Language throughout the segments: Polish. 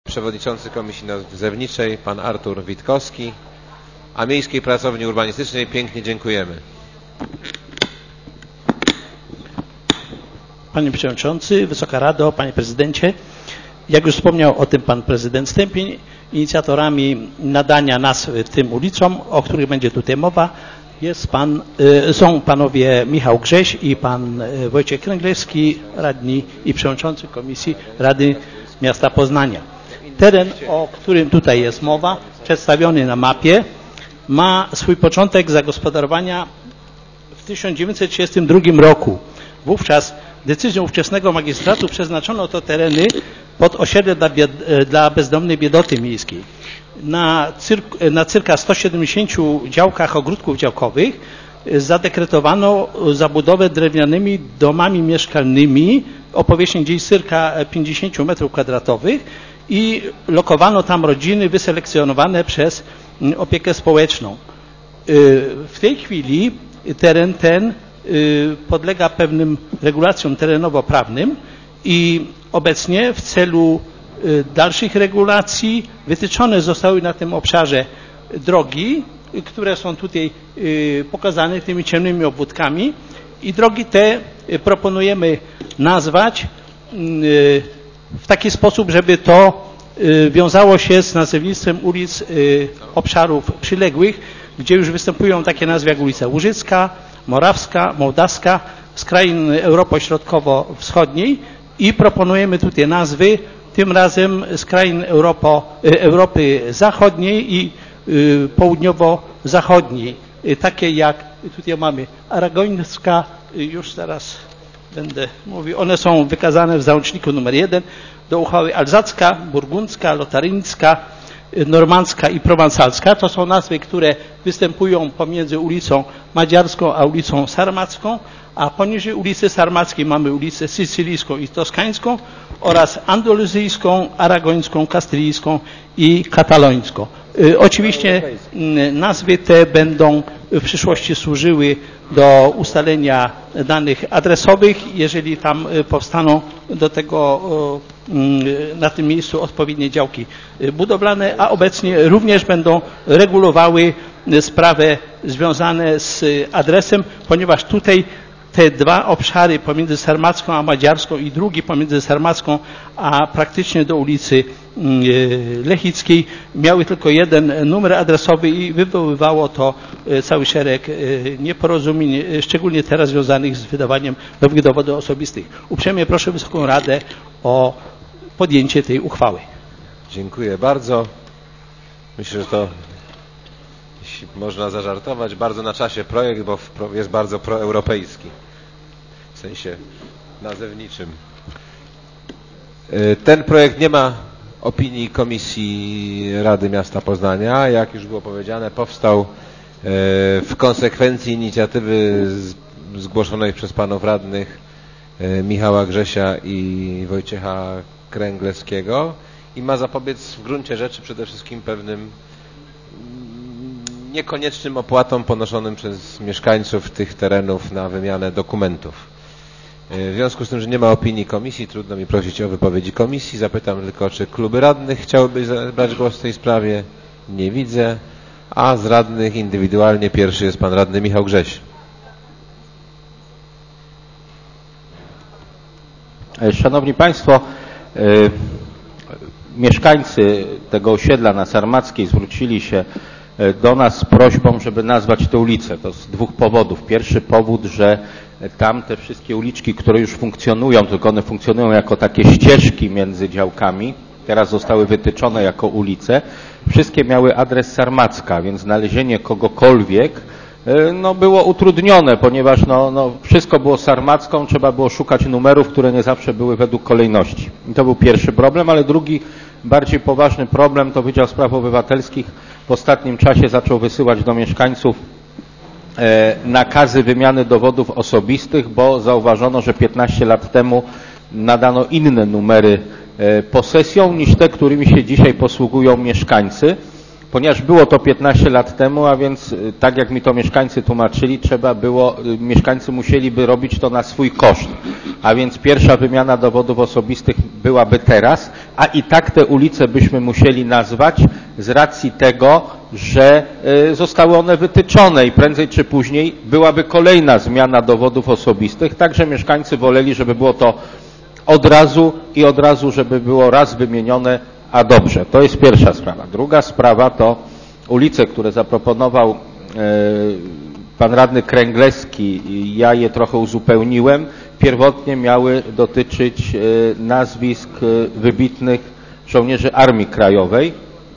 przewodniczący Komisji Nadzwyczajnej, pan Artur Witkowski, a Miejskiej Pracowni Urbanistycznej pięknie dziękujemy. Panie Przewodniczący, Wysoka Rado, Panie Prezydencie, jak już wspomniał o tym Pan Prezydent Stępień, inicjatorami nadania nazw tym ulicom, o których będzie tutaj mowa, są panowie Michał Grześ i pan Wojciech Kręglewski, radni i przewodniczący Komisji Rady Miasta Poznania. Teren, o którym tutaj jest mowa, przedstawiony na mapie, ma swój początek zagospodarowania w 1932 roku. Wówczas decyzją ówczesnego magistratu przeznaczono to tereny pod osiedle dla bezdomnej biedoty miejskiej. Na cyrka 170 działkach ogródków działkowych zadekretowano zabudowę drewnianymi domami mieszkalnymi o powierzchni gdzieś cyrka 50 m2 i lokowano tam rodziny wyselekcjonowane przez opiekę społeczną. W tej chwili teren ten podlega pewnym regulacjom terenowo-prawnym i obecnie w celu dalszych regulacji wytyczone zostały na tym obszarze drogi, które są tutaj pokazane tymi ciemnymi obwódkami i drogi te proponujemy nazwać w taki sposób, żeby to wiązało się z nazewnictwem ulic obszarów przyległych, gdzie już występują takie nazwy jak ulica Łużycka, Morawska, Mołdawska, z krain Europy Środkowo-Wschodniej i proponujemy tutaj nazwy, tym razem z krain Europy Zachodniej i Południowo-Zachodniej, takie jak tutaj mamy Aragońska, już zaraz będę mówił, one są wykazane w załączniku numer 1 do uchwały alzacka, burgundzka, lotaryńska, normandzka i prowansalska. To są nazwy, które występują pomiędzy ulicą Madziarską a ulicą Sarmacką, a poniżej ulicy Sarmackiej mamy ulicę Sycylijską i Toskańską oraz andaluzyjską, aragońską, kastylijską i katalońską. Oczywiście nazwy te będą w przyszłości służyły do ustalenia danych adresowych, jeżeli tam powstaną do tego na tym miejscu odpowiednie działki budowlane, a obecnie również będą regulowały sprawy związane z adresem, ponieważ tutaj te dwa obszary pomiędzy Sarmacką a Madziarską i drugi pomiędzy Sarmacką a praktycznie do ulicy Lechickiej miały tylko jeden numer adresowy i wywoływało to cały szereg nieporozumień, szczególnie teraz związanych z wydawaniem nowych dowodów osobistych. Uprzejmie proszę Wysoką Radę o podjęcie tej uchwały. Dziękuję bardzo. Myślę, że to, jeśli można zażartować, bardzo na czasie projekt, bo jest bardzo proeuropejski w sensie nazewniczym. Ten projekt nie ma opinii Komisji Rady Miasta Poznania. Jak już było powiedziane, powstał w konsekwencji inicjatywy zgłoszonej przez panów radnych Michała Grzesia i Wojciecha Kręglewskiego i ma zapobiec w gruncie rzeczy przede wszystkim pewnym niekoniecznym opłatom ponoszonym przez mieszkańców tych terenów na wymianę dokumentów. W związku z tym, że nie ma opinii komisji, trudno mi prosić o wypowiedzi komisji. Zapytam tylko, czy kluby radnych chciałyby zabrać głos w tej sprawie? Nie widzę. A z radnych indywidualnie pierwszy jest pan radny Michał Grześ. Szanowni Państwo, mieszkańcy tego osiedla na Sarmackiej zwrócili się do nas z prośbą, żeby nazwać tę ulicę. To z dwóch powodów. Pierwszy powód, że tam te wszystkie uliczki, które już funkcjonują, tylko one funkcjonują jako takie ścieżki między działkami, teraz zostały wytyczone jako ulice, wszystkie miały adres Sarmacka, więc znalezienie kogokolwiek było utrudnione, ponieważ wszystko było Sarmacką, trzeba było szukać numerów, które nie zawsze były według kolejności. I to był pierwszy problem, ale drugi, bardziej poważny problem to Wydział Spraw Obywatelskich w ostatnim czasie zaczął wysyłać do mieszkańców nakazy wymiany dowodów osobistych, bo zauważono, że 15 lat temu nadano inne numery posesją niż te, którymi się dzisiaj posługują mieszkańcy. Ponieważ było to 15 lat temu, a więc tak jak mi to mieszkańcy tłumaczyli, mieszkańcy musieliby robić to na swój koszt. A więc pierwsza wymiana dowodów osobistych byłaby teraz, a i tak te ulice byśmy musieli nazwać z racji tego, że zostały one wytyczone i prędzej czy później byłaby kolejna zmiana dowodów osobistych, także mieszkańcy woleli, żeby było to od razu, żeby było raz wymienione, a dobrze. To jest pierwsza sprawa. Druga sprawa to ulice, które zaproponował pan radny Kręglewski, ja je trochę uzupełniłem, pierwotnie miały dotyczyć nazwisk wybitnych żołnierzy Armii Krajowej,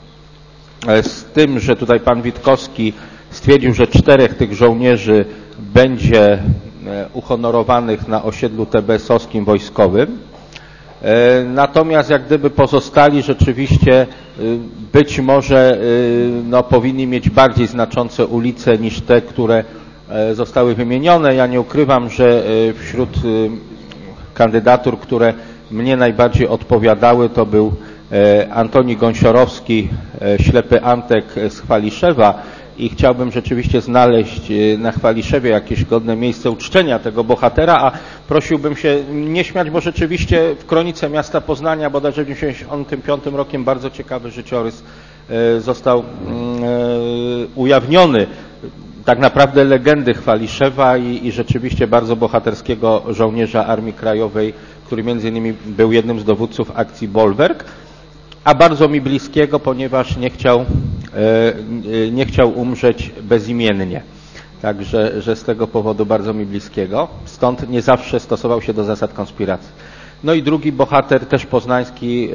z tym, że tutaj pan Witkowski stwierdził, że 4 tych żołnierzy będzie uhonorowanych na osiedlu TBS-owskim wojskowym. Natomiast jak gdyby pozostali rzeczywiście być może powinni mieć bardziej znaczące ulice niż te, które zostały wymienione. Ja nie ukrywam, że wśród kandydatur, które mnie najbardziej odpowiadały, to był Antoni Gąsiorowski, ślepy Antek z Chwaliszewa i chciałbym rzeczywiście znaleźć na Chwaliszewie jakieś godne miejsce uczczenia tego bohatera, a prosiłbym się nie śmiać, bo rzeczywiście w kronice miasta Poznania, bodajże w 1995 rokiem bardzo ciekawy życiorys został ujawniony. Tak naprawdę legendy Chwaliszewa i rzeczywiście bardzo bohaterskiego żołnierza Armii Krajowej, który między innymi był jednym z dowódców akcji Bolwerk, a bardzo mi bliskiego, ponieważ nie chciał umrzeć bezimiennie. Także że z tego powodu bardzo mi bliskiego. Stąd nie zawsze stosował się do zasad konspiracji. No i drugi bohater, też poznański,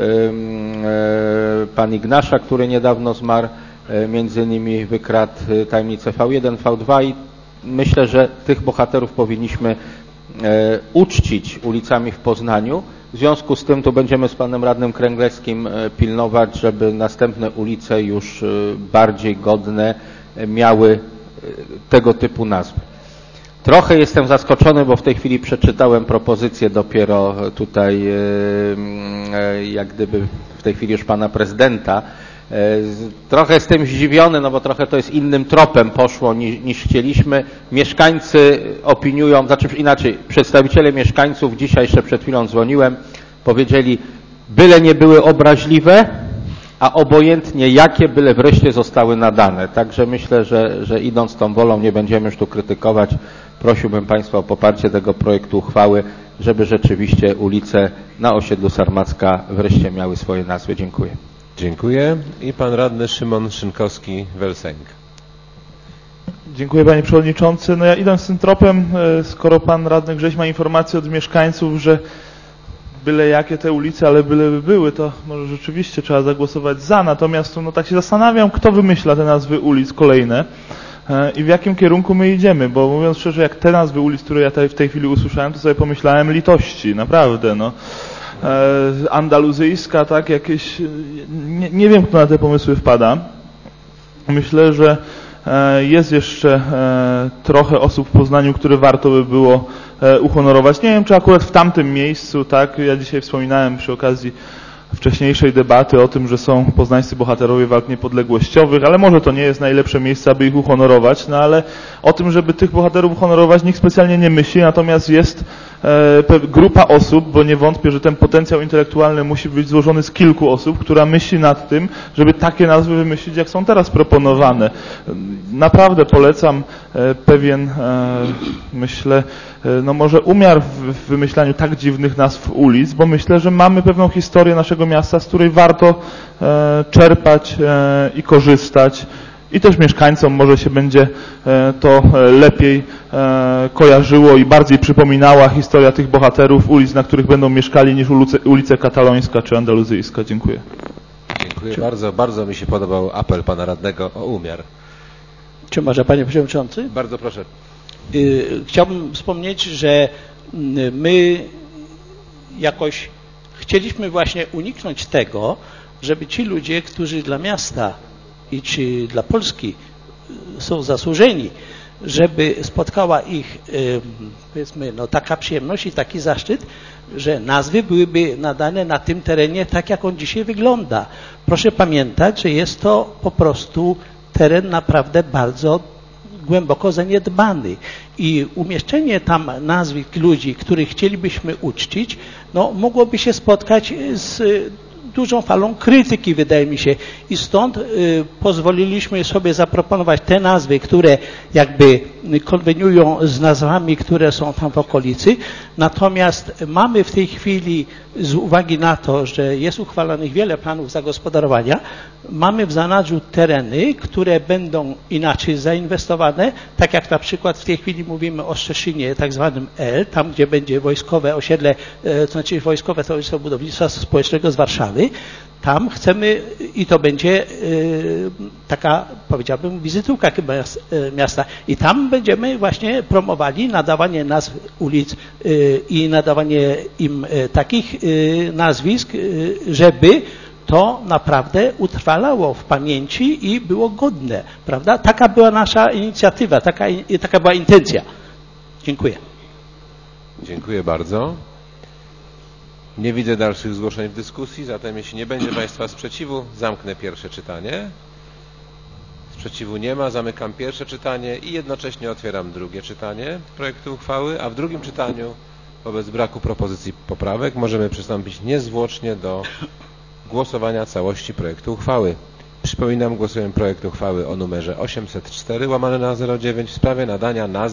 pan Ignasza, który niedawno zmarł, między innymi wykradł tajemnicę V1, V2 i myślę, że tych bohaterów powinniśmy uczcić ulicami w Poznaniu. W związku z tym tu będziemy z panem radnym Kręglewskim pilnować, żeby następne ulice już bardziej godne miały tego typu nazwy. Trochę jestem zaskoczony, bo w tej chwili przeczytałem propozycję dopiero tutaj, jak gdyby w tej chwili już pana prezydenta. Trochę jestem zdziwiony, no bo trochę to jest innym tropem poszło niż chcieliśmy. Mieszkańcy opiniują, znaczy inaczej, przedstawiciele mieszkańców, dzisiaj jeszcze przed chwilą dzwoniłem, powiedzieli, byle nie były obraźliwe, a obojętnie jakie, byle wreszcie zostały nadane. Także myślę, że idąc tą wolą nie będziemy już tu krytykować. Prosiłbym państwa o poparcie tego projektu uchwały, żeby rzeczywiście ulice na osiedlu Sarmacka wreszcie miały swoje nazwy. Dziękuję. Dziękuję. I pan radny Szymon Szynkowski-Welsenk. Dziękuję panie przewodniczący. No ja idąc tym tropem, skoro pan radny Grześ ma informację od mieszkańców, że byle jakie te ulice, ale byle by były, to może rzeczywiście trzeba zagłosować za. Natomiast no tak się zastanawiam, kto wymyśla te nazwy ulic kolejne i w jakim kierunku my idziemy, bo mówiąc szczerze, jak te nazwy ulic, które ja w tej chwili usłyszałem, to sobie pomyślałem litości, naprawdę, no. Andaluzyjska, tak, jakieś, nie wiem, kto na te pomysły wpada. Myślę, że jest jeszcze trochę osób w Poznaniu, które warto by było uhonorować. Nie wiem, czy akurat w tamtym miejscu, tak, ja dzisiaj wspominałem przy okazji wcześniejszej debaty o tym, że są poznańscy bohaterowie walk niepodległościowych, ale może to nie jest najlepsze miejsce, aby ich uhonorować, no ale o tym, żeby tych bohaterów uhonorować, nikt specjalnie nie myśli, natomiast jest grupa osób, bo nie wątpię, że ten potencjał intelektualny musi być złożony z kilku osób, która myśli nad tym, żeby takie nazwy wymyślić, jak są teraz proponowane. Naprawdę polecam pewien, myślę, no może umiar w wymyślaniu tak dziwnych nazw ulic, bo myślę, że mamy pewną historię naszego miasta, z której warto czerpać i korzystać. I też mieszkańcom może się będzie to lepiej kojarzyło i bardziej przypominała historia tych bohaterów ulic, na których będą mieszkali, niż ulice Katalońska czy Andaluzyjska. Dziękuję. Dziękuję bardzo. Bardzo mi się podobał apel pana radnego o umiar. Czy może panie przewodniczący? Bardzo proszę. Chciałbym wspomnieć, że my jakoś chcieliśmy właśnie uniknąć tego, żeby ci ludzie, którzy dla miasta i czy dla Polski są zasłużeni, żeby spotkała ich, powiedzmy, no, taka przyjemność i taki zaszczyt, że nazwy byłyby nadane na tym terenie tak, jak on dzisiaj wygląda. Proszę pamiętać, że jest to po prostu teren naprawdę bardzo głęboko zaniedbany i umieszczenie tam nazwisk ludzi, których chcielibyśmy uczcić, no, mogłoby się spotkać z dużą falą krytyki, wydaje mi się. I stąd pozwoliliśmy sobie zaproponować te nazwy, które jakby konweniują z nazwami, które są tam w okolicy. Natomiast mamy w tej chwili, z uwagi na to, że jest uchwalonych wiele planów zagospodarowania, mamy w zanadrzu tereny, które będą inaczej zainwestowane, tak jak na przykład w tej chwili mówimy o Szczecinie, tak zwanym L, tam gdzie będzie wojskowe osiedle, to znaczy wojskowe towarzystwo budownictwa społecznego z Warszawy. Tam chcemy, i to będzie taka, powiedziałbym, wizytówka chyba miasta. I tam będziemy właśnie promowali nadawanie nazw ulic i nadawanie im takich nazwisk, żeby to naprawdę utrwalało w pamięci i było godne, prawda? Taka była nasza inicjatywa, taka była intencja. Dziękuję. Dziękuję bardzo. Nie widzę dalszych zgłoszeń w dyskusji, zatem jeśli nie będzie Państwa sprzeciwu, zamknę pierwsze czytanie. Sprzeciwu nie ma, zamykam pierwsze czytanie i jednocześnie otwieram drugie czytanie projektu uchwały, a w drugim czytaniu wobec braku propozycji poprawek możemy przystąpić niezwłocznie do głosowania całości projektu uchwały. Przypominam, głosujemy projekt uchwały o numerze 804/09 w sprawie nadania nazwy